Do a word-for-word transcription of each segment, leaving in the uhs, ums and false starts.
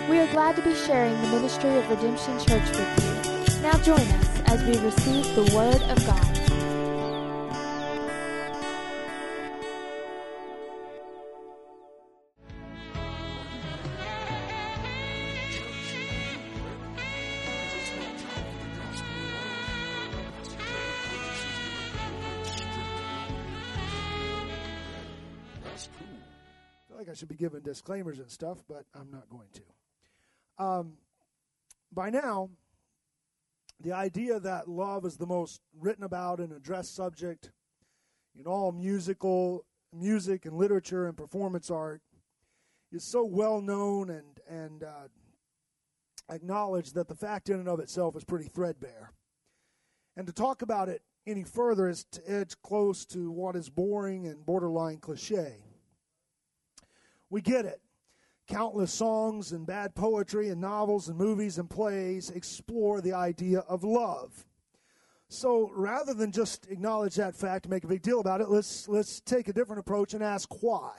We are glad to be sharing the ministry of Redemption Church with you. Now join us as we receive the Word of God. I should be giving disclaimers and stuff, but I'm not going to. Um, by now, the idea that love is the most written about and addressed subject in all musical music and literature and performance art is so well known and and uh, acknowledged that the fact in and of itself is pretty threadbare. And to talk about it any further is to edge close to what is boring and borderline cliche. We get it. Countless songs and bad poetry and novels and movies and plays explore the idea of love. So rather than just acknowledge that fact and make a big deal about it, let's let's take a different approach and ask why.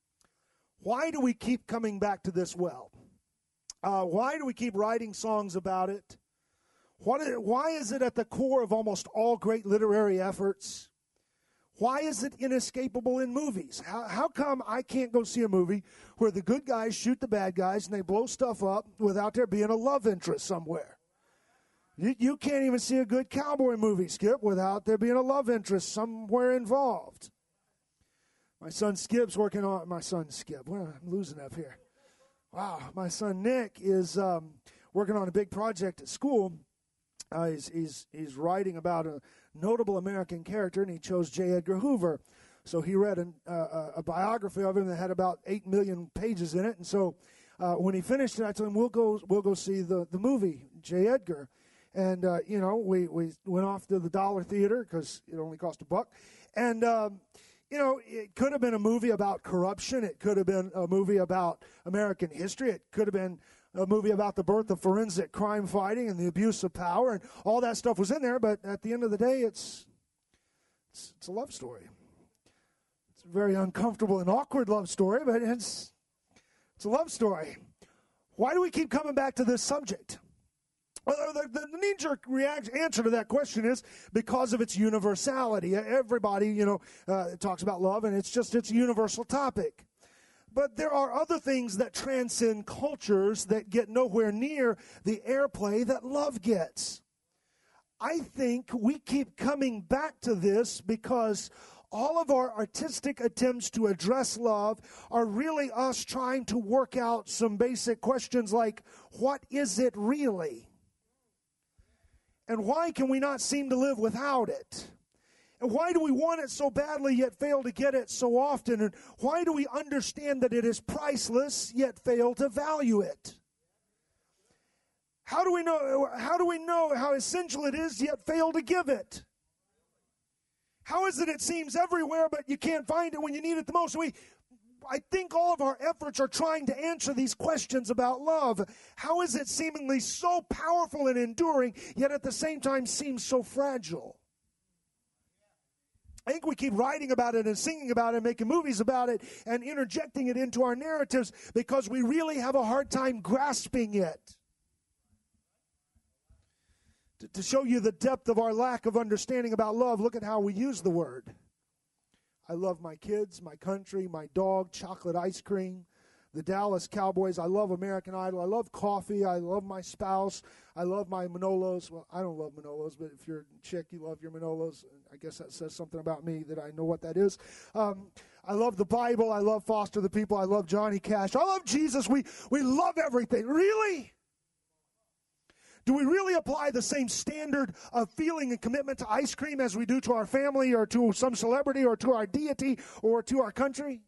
Why do we keep coming back to this well? Uh, why do we keep writing songs about it? What is, why is it at the core of almost all great literary efforts? Why is it inescapable in movies? How, how come I can't go see a movie where the good guys shoot the bad guys and they blow stuff up without there being a love interest somewhere? You, you can't even see a good cowboy movie, Skip, without there being a love interest somewhere involved. My son Skip's working on, my son Skip, well, I'm losing up here. Wow, my son Nick is um, working on a big project at school. Uh, he's, he's, he's writing about a notable American character, and he chose J. Edgar Hoover. So he read an, uh, a biography of him that had about eight million pages in it. And so uh, when he finished it, I told him, we'll go we'll go see the, the movie, J. Edgar. And, uh, you know, we, we went off to the Dollar Theater because it only cost a buck. And, um, you know, it could have been a movie about corruption. It could have been a movie about American history. It could have been a movie about the birth of forensic crime fighting and the abuse of power, and all that stuff was in there, but at the end of the day, it's it's, it's a love story. It's a very uncomfortable and awkward love story, but it's it's a love story. Why do we keep coming back to this subject? Well, the, the, the knee-jerk reaction, answer to that question is because of its universality. Everybody, you know, uh, talks about love, and it's just it's a universal topic. But there are other things that transcend cultures that get nowhere near the airplay that love gets. I think we keep coming back to this because all of our artistic attempts to address love are really us trying to work out some basic questions like, what is it really? And why can we not seem to live without it? And why do we want it so badly yet fail to get it so often? And why do we understand that it is priceless yet fail to value it? How do we know, how do we know how essential it is yet fail to give it? How is it it seems everywhere but you can't find it when you need it the most? We, I think all of our efforts are trying to answer these questions about love. How is it seemingly so powerful and enduring yet at the same time seems so fragile? I think we keep writing about it and singing about it and making movies about it and interjecting it into our narratives because we really have a hard time grasping it. To, to show you the depth of our lack of understanding about love, look at how we use the word. I love my kids, my country, my dog, chocolate ice cream, the Dallas Cowboys. I love American Idol. I love coffee. I love my spouse. I love my Manolos. Well, I don't love Manolos, but if you're a chick, you love your Manolos. I guess that says something about me that I know what that is. Um, I love the Bible. I love Foster the People. I love Johnny Cash. I love Jesus. We, we love everything. Really? Do we really apply the same standard of feeling and commitment to ice cream as we do to our family or to some celebrity or to our deity or to our country?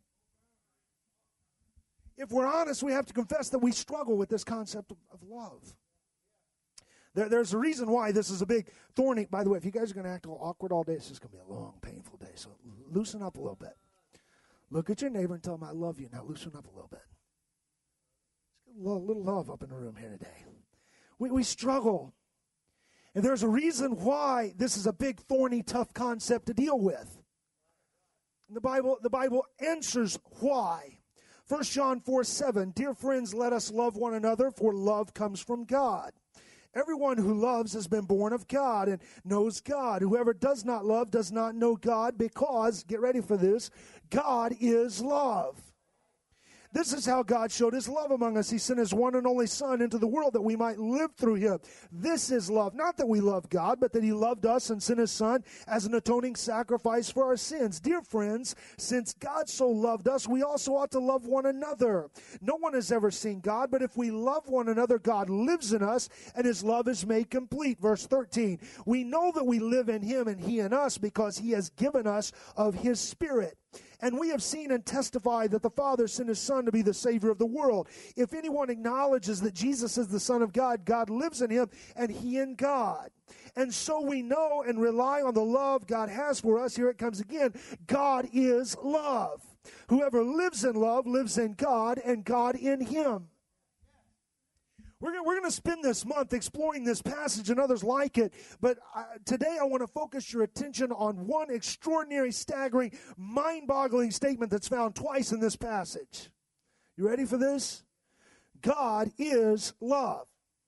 If we're honest, we have to confess that we struggle with this concept of, of love. There, there's a reason why this is a big thorny. By the way, if you guys are going to act all awkward all day, it's just going to be a long, painful day. So loosen up a little bit. Look at your neighbor and tell him, I love you. Now loosen up a little bit. Let's get a little, little love up in the room here today. We, we struggle. And there's a reason why this is a big, thorny, tough concept to deal with. And the Bible, the Bible answers why. First John four seven, dear friends, let us love one another, for love comes from God. Everyone who loves has been born of God and knows God. Whoever does not love does not know God, because, get ready for this, God is love. This is how God showed his love among us. He sent his one and only Son into the world that we might live through him. This is love. Not that we love God, but that he loved us and sent his Son as an atoning sacrifice for our sins. Dear friends, since God so loved us, we also ought to love one another. No one has ever seen God, but if we love one another, God lives in us, and his love is made complete. Verse thirteen, we know that we live in him and he in us, because he has given us of his Spirit. And we have seen and testified that the Father sent his Son to be the Savior of the world. If anyone acknowledges that Jesus is the Son of God, God lives in him and he in God. And so we know and rely on the love God has for us. Here it comes again. God is love. Whoever lives in love lives in God and God in him. We're going we're going to spend this month exploring this passage and others like it, but uh, today I want to focus your attention on one extraordinary, staggering, mind-boggling statement that's found twice in this passage. You ready for this? God is love.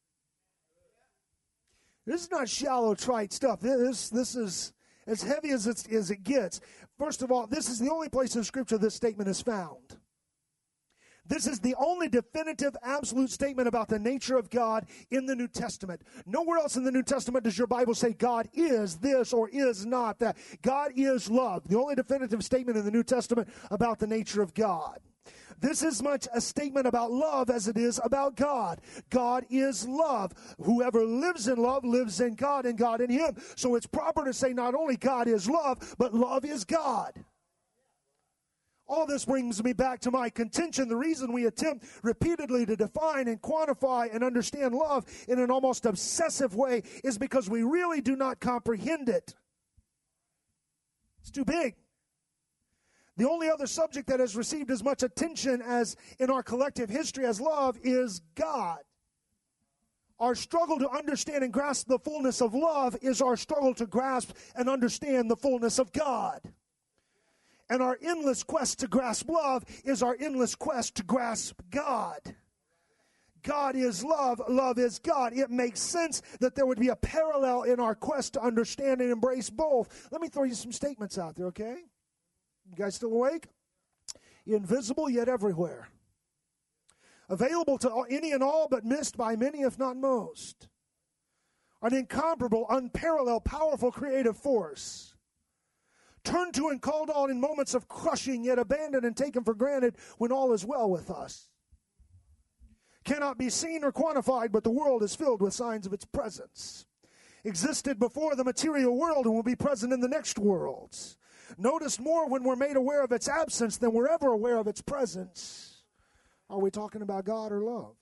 This is not shallow, trite stuff. This, this is as heavy as, it's, as it gets. First of all, this is the only place in Scripture this statement is found. This is the only definitive, absolute statement about the nature of God in the New Testament. Nowhere else in the New Testament does your Bible say God is this or is not that. God is love. The only definitive statement in the New Testament about the nature of God. This is as much a statement about love as it is about God. God is love. Whoever lives in love lives in God and God in him. So it's proper to say not only God is love, but love is God. All this brings me back to my contention. The reason we attempt repeatedly to define and quantify and understand love in an almost obsessive way is because we really do not comprehend it. It's too big. The only other subject that has received as much attention as in our collective history as love is God. Our struggle to understand and grasp the fullness of love is our struggle to grasp and understand the fullness of God. And our endless quest to grasp love is our endless quest to grasp God. God is love. Love is God. It makes sense that there would be a parallel in our quest to understand and embrace both. Let me throw you some statements out there, okay? You guys still awake? Invisible yet everywhere. Available to any and all, but missed by many, if not most. An incomparable, unparalleled, powerful creative force. Turned to and called on in moments of crushing, yet abandoned and taken for granted when all is well with us. Cannot be seen or quantified, but the world is filled with signs of its presence. Existed before the material world and will be present in the next worlds. Noticed more when we're made aware of its absence than we're ever aware of its presence. Are we talking about God or love?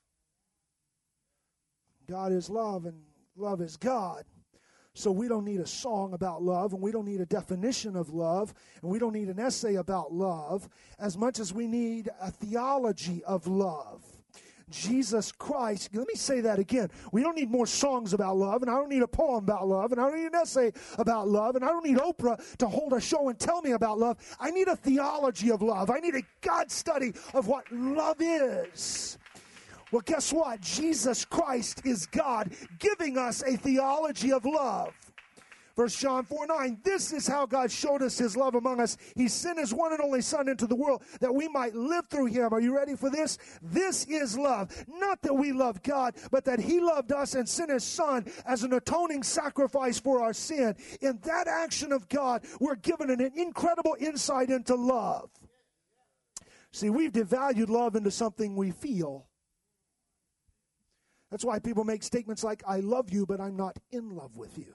God is love and love is God. So we don't need a song about love, and we don't need a definition of love, and we don't need an essay about love, as much as we need a theology of love. Jesus Christ, let me say that again. We don't need more songs about love, and I don't need a poem about love, and I don't need an essay about love, and I don't need Oprah to hold a show and tell me about love. I need a theology of love. I need a God study of what love is. Well, guess what? Jesus Christ is God giving us a theology of love. First John four nine, this is how God showed us his love among us. He sent his one and only Son into the world that we might live through him. Are you ready for this? This is love. Not that we love God, but that he loved us and sent his Son as an atoning sacrifice for our sin. In that action of God, we're given an incredible insight into love. See, we've devalued love into something we feel. That's why people make statements like, I love you, but I'm not in love with you.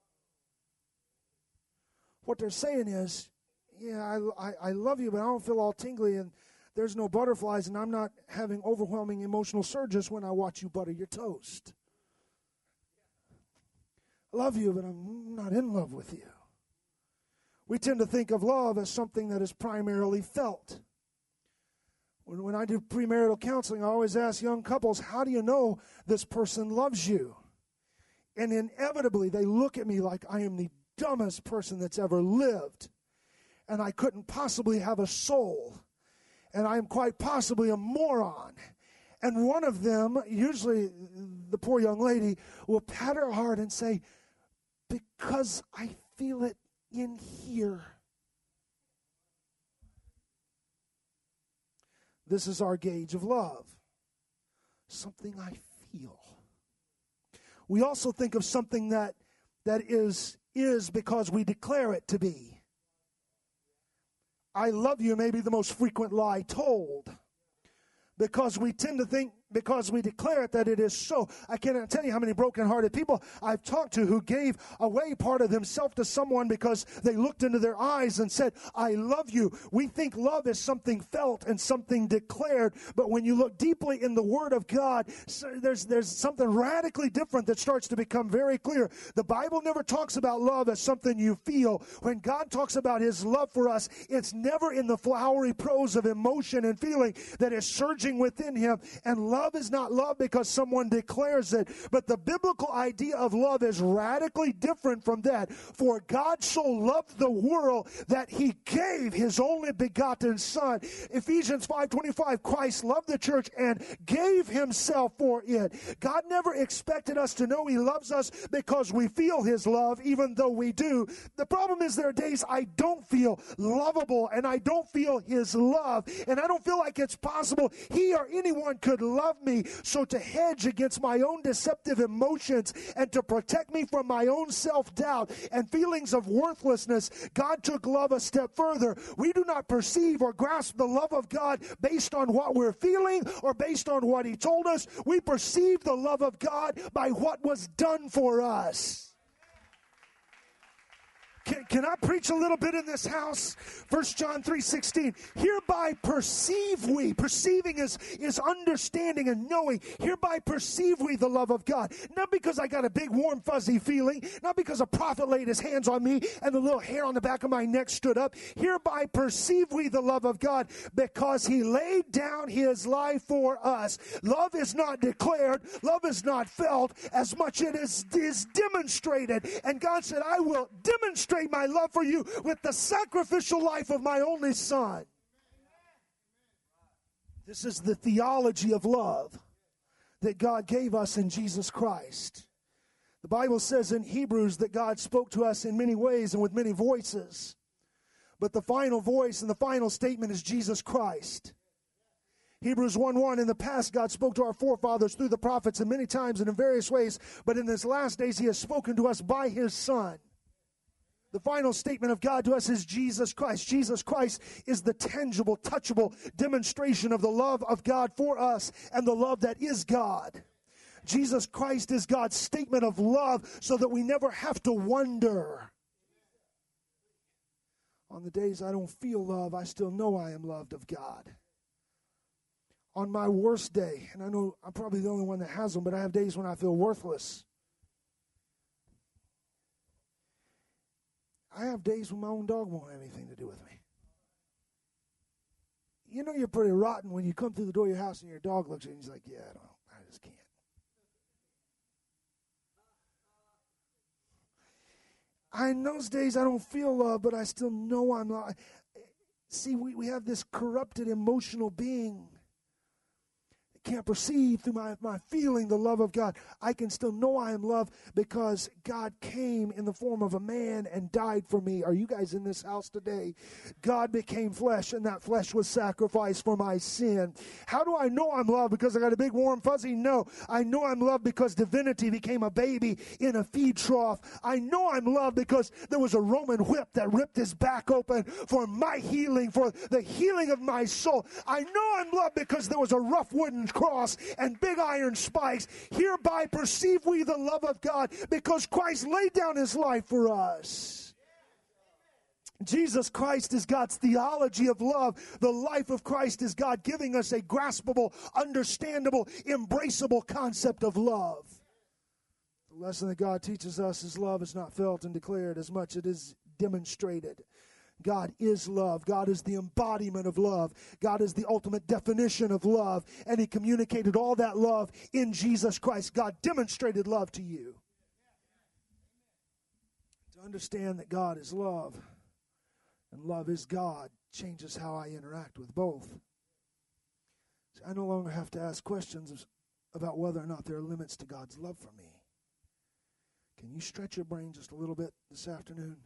What they're saying is, yeah, I, I, I love you, but I don't feel all tingly, and there's no butterflies, and I'm not having overwhelming emotional surges when I watch you butter your toast. I love you, but I'm not in love with you. We tend to think of love as something that is primarily felt. When, when I do premarital counseling, I always ask young couples, how do you know this person loves you? And inevitably, they look at me like I am the dumbest person that's ever lived, and I couldn't possibly have a soul. and I am quite possibly a moron. And one of them, usually the poor young lady, will pat her heart and say, because I feel it in here. This is our gauge of love. Something I feel. We also think of something that that is is because we declare it to be. I love you may be the most frequent lie told, because we tend to think, because we declare it, that it is so. I cannot tell you how many broken-hearted people I've talked to who gave away part of themselves to someone because they looked into their eyes and said, I love you. We think love is something felt and something declared, but when you look deeply in the Word of God, there's, there's something radically different that starts to become very clear. The Bible never talks about love as something you feel. When God talks about His love for us, it's never in the flowery prose of emotion and feeling that is surging within Him. And love is not love because someone declares it, but the biblical idea of love is radically different from that. For God so loved the world that He gave His only begotten Son. Ephesians five twenty-five, Christ loved the church and gave Himself for it. God never expected us to know He loves us because we feel His love, even though we do. The problem is there are days I don't feel lovable and I don't feel His love, and I don't feel like it's possible He or anyone could love me. So to hedge against my own deceptive emotions and to protect me from my own self-doubt and feelings of worthlessness, God took love a step further. We do not perceive or grasp the love of God based on what we're feeling or based on what He told us. We perceive the love of God by what was done for us. Can, can I preach a little bit in this house? First John three sixteen. Hereby perceive we. Perceiving is, is understanding and knowing. Hereby perceive we the love of God. Not because I got a big warm fuzzy feeling. Not because a prophet laid his hands on me and the little hair on the back of my neck stood up. Hereby perceive we the love of God because He laid down His life for us. Love is not declared. Love is not felt as much as it is, is demonstrated. And God said, I will demonstrate my love for you with the sacrificial life of my only Son. This is the theology of love that God gave us in Jesus Christ. The Bible says in Hebrews that God spoke to us in many ways and with many voices. But the final voice and the final statement is Jesus Christ. Hebrews one one, in the past God spoke to our forefathers through the prophets in many times and in various ways, but in these last days He has spoken to us by His Son. The final statement of God to us is Jesus Christ. Jesus Christ is the tangible, touchable demonstration of the love of God for us and the love that is God. Jesus Christ is God's statement of love so that we never have to wonder. On the days I don't feel love, I still know I am loved of God. On my worst day, and I know I'm probably the only one that has them, but I have days when I feel worthless. I have days when my own dog won't have anything to do with me. You know you're pretty rotten when you come through the door of your house and your dog looks at you and he's like, yeah, I don't, I just can't. I, in those days I don't feel love, but I still know I'm not. See, we, we have this corrupted emotional being. Can't perceive through my, my feeling the love of God. I can still know I am loved because God came in the form of a man and died for me. Are you guys in this house today? God became flesh, and that flesh was sacrificed for my sin. How do I know I'm loved? Because I got a big warm fuzzy? No. I know I'm loved because divinity became a baby in a feed trough. I know I'm loved because there was a Roman whip that ripped His back open for my healing, for the healing of my soul. I know I'm loved because there was a rough wooden cross and big iron spikes. Hereby perceive we the love of God because Christ laid down His life for us. Jesus Christ is God's theology of love. The life of Christ is God giving us a graspable, understandable, embraceable concept of love. The lesson that God teaches us is love is not felt and declared as much as it is demonstrated. God is love. God is the embodiment of love. God is the ultimate definition of love. And He communicated all that love in Jesus Christ. God demonstrated love to you. To understand that God is love and love is God changes how I interact with both. See, I no longer have to ask questions about whether or not there are limits to God's love for me. Can you stretch your brain just a little bit this afternoon?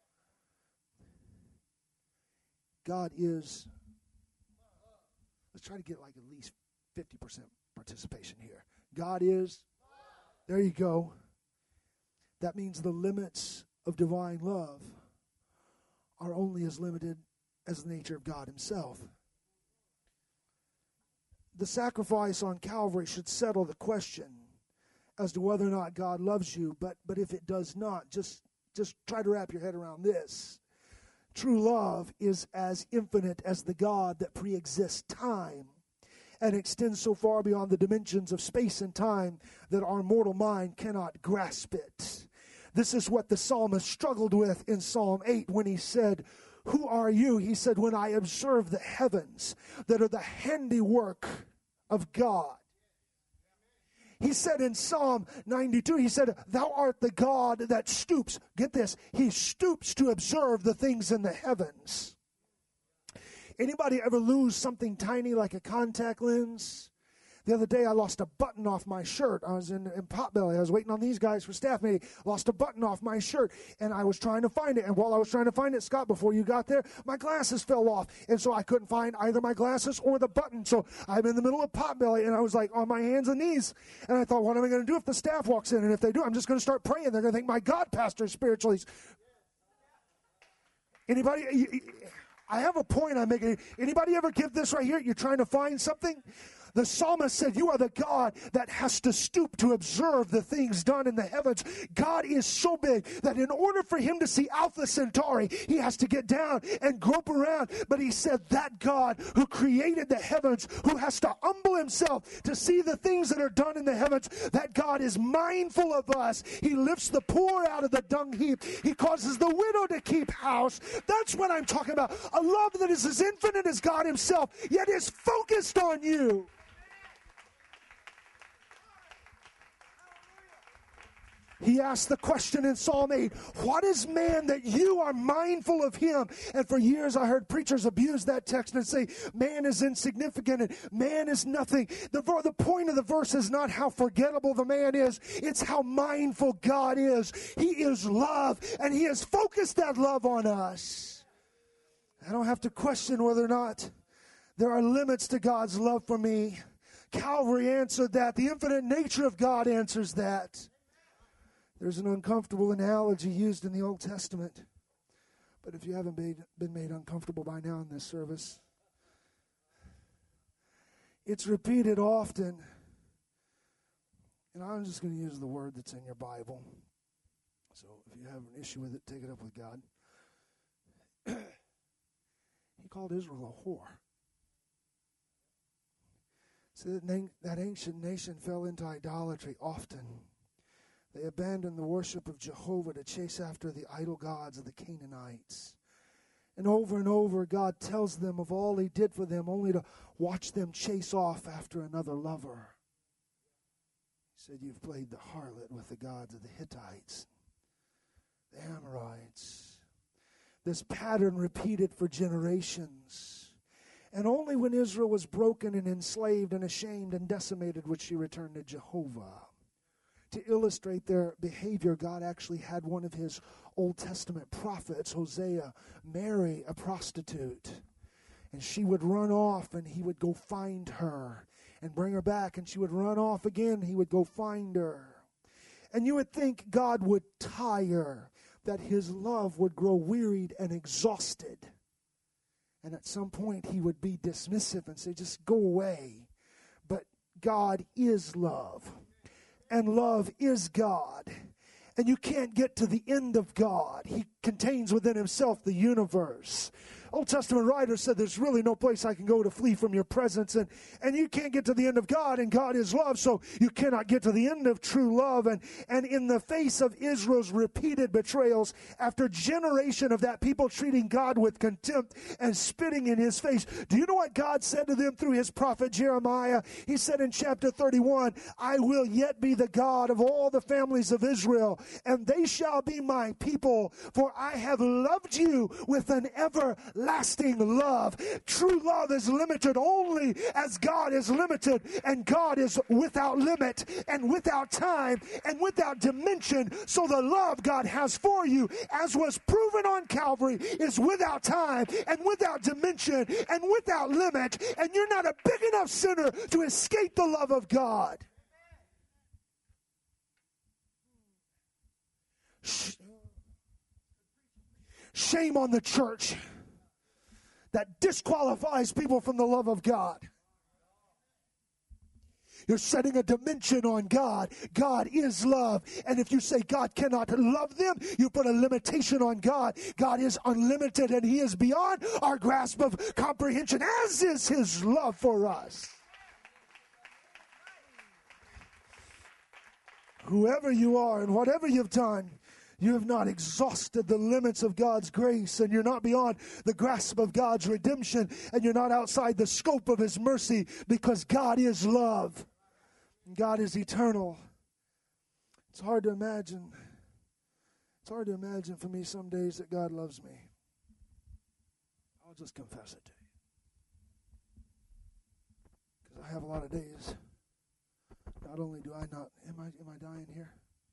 God is, let's try to get like at least fifty percent participation here. God is, there you go. That means the limits of divine love are only as limited as the nature of God himself. The sacrifice on Calvary should settle the question as to whether or not God loves you, but but if it does not, just just try to wrap your head around this. True love is as infinite as the God that pre-exists time and extends so far beyond the dimensions of space and time that our mortal mind cannot grasp it. This is what the psalmist struggled with in Psalm eight when he said, "Who are you?" He said, "When I observe the heavens that are the handiwork of God." He said in Psalm ninety-two, he said, "Thou art the God that stoops." Get this. He stoops to observe the things in the heavens. Anybody ever lose something tiny like a contact lens? The other day I lost a button off my shirt. I was in, in Potbelly. I was waiting on these guys for staff meeting. Lost a button off my shirt, and I was trying to find it. And while I was trying to find it, Scott, before you got there, my glasses fell off. And so I couldn't find either my glasses or the button. So I'm in the middle of Potbelly, and I was like on my hands and knees. And I thought, what am I going to do if the staff walks in? And if they do, I'm just going to start praying. They're going to think, my God, Pastor, spiritually. Anybody? I have a point I'm making. Anybody ever give this right here? You're trying to find something? The psalmist said, "You are the God that has to stoop to observe the things done in the heavens." God is so big that in order for him to see Alpha Centauri, he has to get down and grope around. But he said that God who created the heavens, who has to humble himself to see the things that are done in the heavens, that God is mindful of us. He lifts the poor out of the dung heap. He causes the widow to keep house. That's what I'm talking about. A love that is as infinite as God himself, yet is focused on you. He asked the question in Psalm eight, "What is man that you are mindful of him?" And for years I heard preachers abuse that text and say, man is insignificant and man is nothing. The, the point of the verse is not how forgettable the man is. It's how mindful God is. He is love, and he has focused that love on us. I don't have to question whether or not there are limits to God's love for me. Calvary answered that. The infinite nature of God answers that. There's an uncomfortable analogy used in the Old Testament. But if you haven't made, been made uncomfortable by now in this service, it's repeated often. And I'm just going to use the word that's in your Bible. So if you have an issue with it, take it up with God. He called Israel a whore. So that, that ancient nation fell into idolatry often. They abandoned the worship of Jehovah to chase after the idol gods of the Canaanites. And over and over, God tells them of all he did for them, only to watch them chase off after another lover. He said, "You've played the harlot with the gods of the Hittites, the Amorites." This pattern repeated for generations. And only when Israel was broken and enslaved and ashamed and decimated would she return to Jehovah. To illustrate their behavior, God actually had one of his Old Testament prophets, Hosea, marry a prostitute. And she would run off and he would go find her and bring her back. And she would run off again. He would go find her. And you would think God would tire, that his love would grow wearied and exhausted. And at some point he would be dismissive and say, "Just go away." But God is love. And love is God. And you can't get to the end of God. He contains within himself the universe. Old Testament writers said there's really no place I can go to flee from your presence. And, and you can't get to the end of God, and God is love, so you cannot get to the end of true love. And, and in the face of Israel's repeated betrayals, after generation of that people treating God with contempt and spitting in his face, do you know what God said to them through his prophet Jeremiah? He said in chapter thirty-one, "I will yet be the God of all the families of Israel, and they shall be my people, for I have loved you with an everlasting lasting love. True love is limited only as God is limited, and God is without limit and without time and without dimension. So the love God has for you, as was proven on Calvary, is without time and without dimension and without limit, and you're not a big enough sinner to escape the love of God. Shame on the church that disqualifies people from the love of God. You're setting a dimension on God. God is love. And if you say God cannot love them, you put a limitation on God. God is unlimited and He is beyond our grasp of comprehension, as is His love for us. Whoever you are and whatever you've done, you have not exhausted the limits of God's grace, and you're not beyond the grasp of God's redemption, and you're not outside the scope of His mercy, because God is love. God is eternal. It's hard to imagine. It's hard to imagine for me some days that God loves me. I'll just confess it to you. Because I have a lot of days. Not only do I not, am I, am I dying here?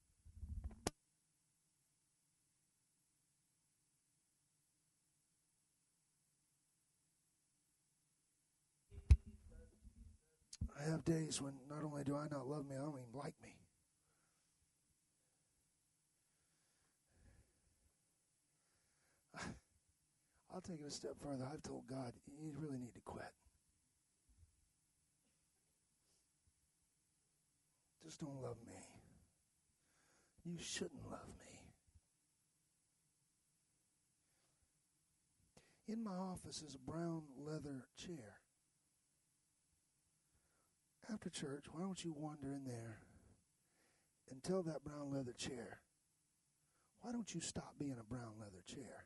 I have days when not only do I not love me, I don't even like me. I'll take it a step further. I've told God, you really need to quit. Just don't love me. You shouldn't love me. In my office is a brown leather chair. After church, why don't you wander in there and tell that brown leather chair, why don't you stop being a brown leather chair?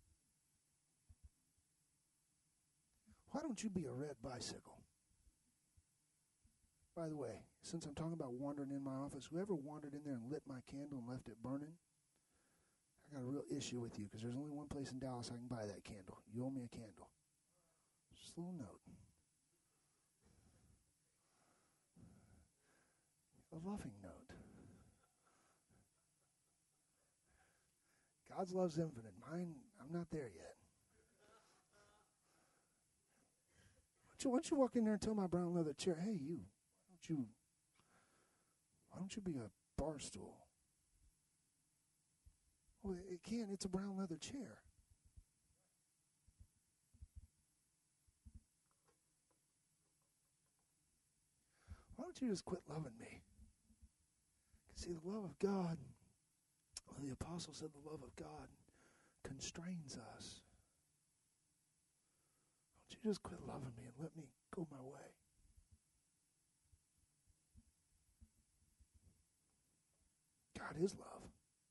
Why don't you be a red bicycle? By the way, since I'm talking about wandering in my office, whoever wandered in there and lit my candle and left it burning, I got a real issue with you, because there's only one place in Dallas I can buy that candle. You owe me a candle. Just a little note. A loving note. God's love's infinite. Mine, I'm not there yet. Why don't you, why don't you walk in there and tell my brown leather chair, hey, you, why don't you, why don't you be a bar stool? Well, it can't. It's a brown leather chair. Why don't you just quit loving me? See, the love of God, well, the apostle said the love of God constrains us. Why don't you just quit loving me and let me go my way? God is love.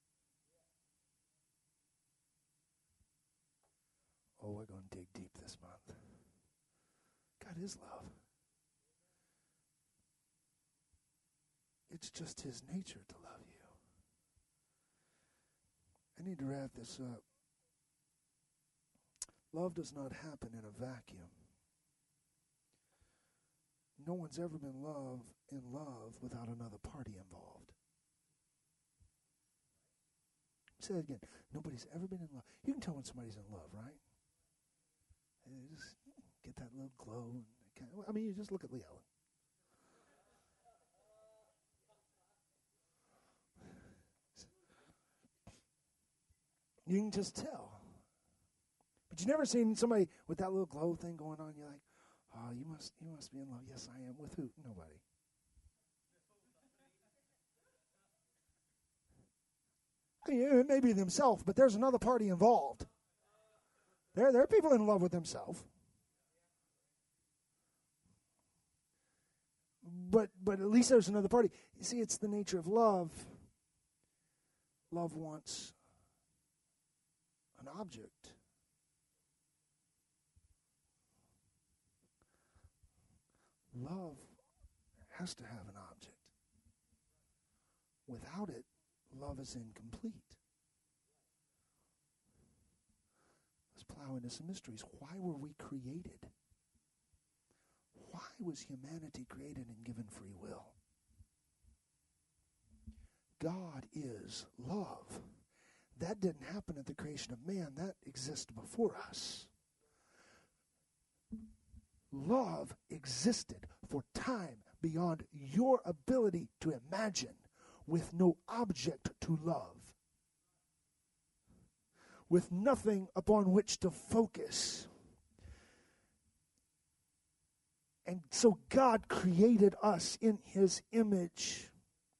Oh, we're going to dig deep this month. God is love. It's just His nature to love you. I need to wrap this up. Love does not happen in a vacuum. No one's ever been love in love without another party involved. Say that again. Nobody's ever been in love. You can tell when somebody's in love, right? You just get that little glow. And kind of, I mean, you just look at Lee Ellen. You can just tell. But you never seen somebody with that little glow thing going on. You're like, oh, you must you must be in love. Yes, I am. With who? Nobody. I mean, it may be themselves, but there's another party involved. There, there are people in love with themselves. But but at least there's another party. You see, it's the nature of love. Love wants an object. Love has to have an object. Without it, love is incomplete. Let's plow into some mysteries. Why were we created? Why was humanity created and given free will? God is love. That didn't happen at the creation of man. That existed before us. Love existed for time beyond your ability to imagine, with no object to love, with nothing upon which to focus. And so God created us in his image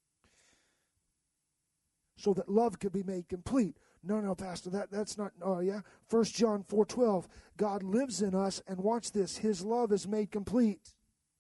so that love could be made complete. No, no, Pastor, that, that's not, oh yeah. First John four twelve, God lives in us, and watch this, his love is made complete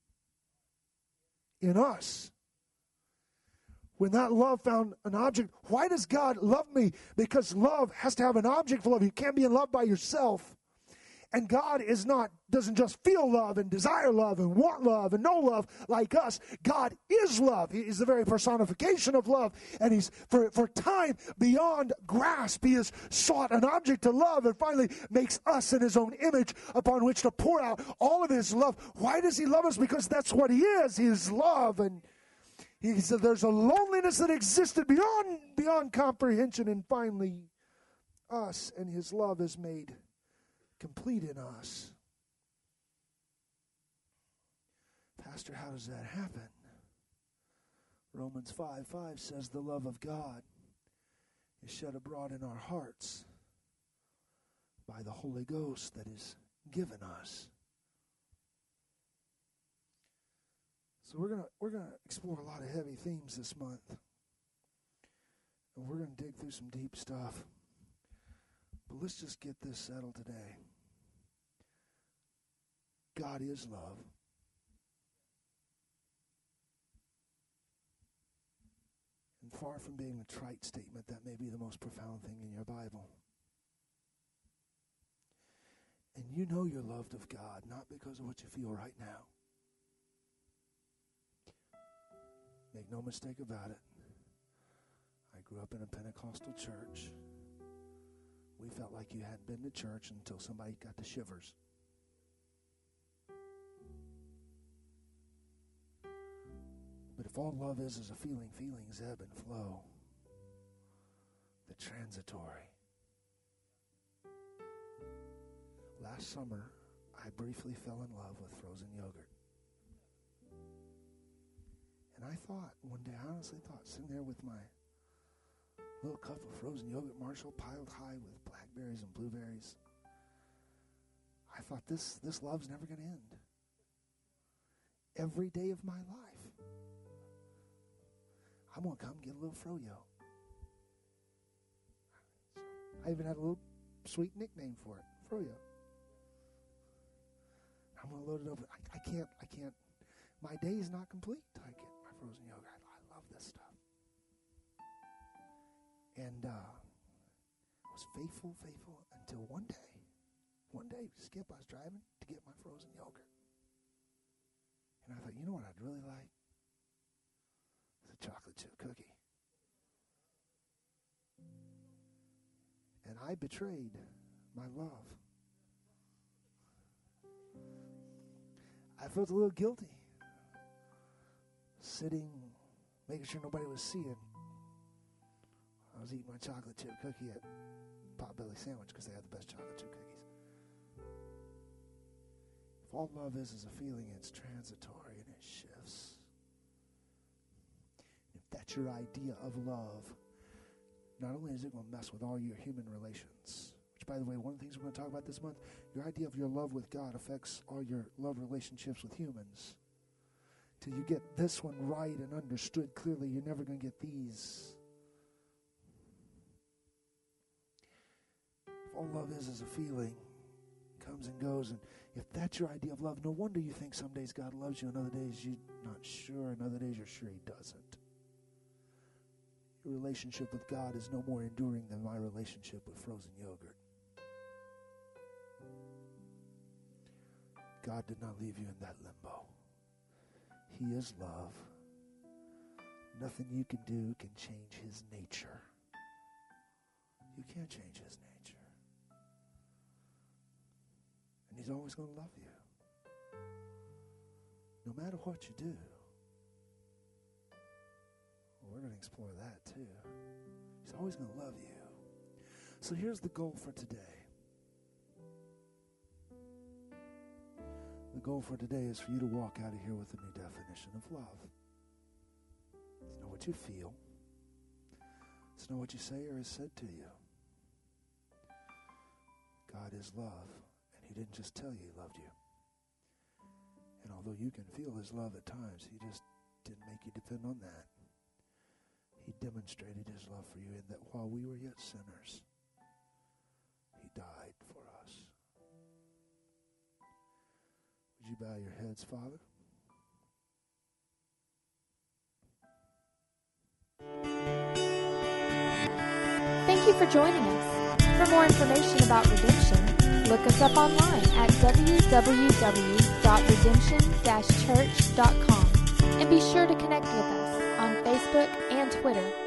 in us. When that love found an object, why does God love me? Because love has to have an object for love. You can't be in love by yourself. And God is not, doesn't just feel love and desire love and want love and know love like us. God is love. He is the very personification of love. And he's, for, for time beyond grasp, he has sought an object to love and finally makes us in his own image upon which to pour out all of his love. Why does he love us? Because that's what he is. He is love. And he said there's a loneliness that existed beyond, beyond comprehension. And finally, us and his love is made complete in us. Pastor, how does that happen? Romans five five says the love of God is shed abroad in our hearts by the Holy Ghost that is given us. So we're gonna we're gonna explore a lot of heavy themes this month. And we're gonna dig through some deep stuff. But let's just get this settled today. God is love. And far from being a trite statement, that may be the most profound thing in your Bible. And you know you're loved of God, not because of what you feel right now. Make no mistake about it. I grew up in a Pentecostal church. We felt like you hadn't been to church until somebody got the shivers. But if all love is is a feeling, feelings ebb and flow. The transitory. Last summer, I briefly fell in love with frozen yogurt. And I thought, one day, I honestly thought, sitting there with my little cup of frozen yogurt, Marshall, piled high with blackberries and blueberries, I thought, this, this love's never going to end. Every day of my life, I'm going to come get a little froyo. I even had a little sweet nickname for it, froyo. I'm going to load it up. I, I can't, I can't, my day is not complete till I get my frozen yogurt. I, I love this stuff. And uh, I was faithful, faithful until one day, one day, Skip, I was driving to get my frozen yogurt. And I thought, you know what I'd really like? It's a chocolate chip cookie. And I betrayed my love. I felt a little guilty. Sitting, making sure nobody was seeing. I was eating my chocolate chip cookie at Potbelly Sandwich because they had the best chocolate chip cookies. If all love is is a feeling, it's transitory and it shifts. If that's your idea of love, not only is it going to mess with all your human relations, which, by the way, one of the things we're going to talk about this month, your idea of your love with God affects all your love relationships with humans. Till you get this one right and understood clearly, you're never going to get these. If all love is is a feeling, comes and goes, and if that's your idea of love, no wonder you think some days God loves you and other days you're not sure, and other days you're sure he doesn't. Your relationship with God is no more enduring than my relationship with frozen yogurt. God did not leave you in that limbo. He is love. Nothing you can do can change his nature. You can't change his nature. And he's always going to love you. No matter what you do. Well, we're going to explore that too. He's always going to love you. So here's the goal for today. The goal for today is for you to walk out of here with a new definition of love. It's not what you feel. It's not what you say or is said to you. God is love, and he didn't just tell you he loved you. And although you can feel his love at times, he just didn't make you depend on that. He demonstrated his love for you in that while we were yet sinners, he died for us. Would you bow your heads, Father? Thank you for joining us. For more information about redemption, look us up online at w w w dot redemption dash church dot com and be sure to connect with us on Facebook and Twitter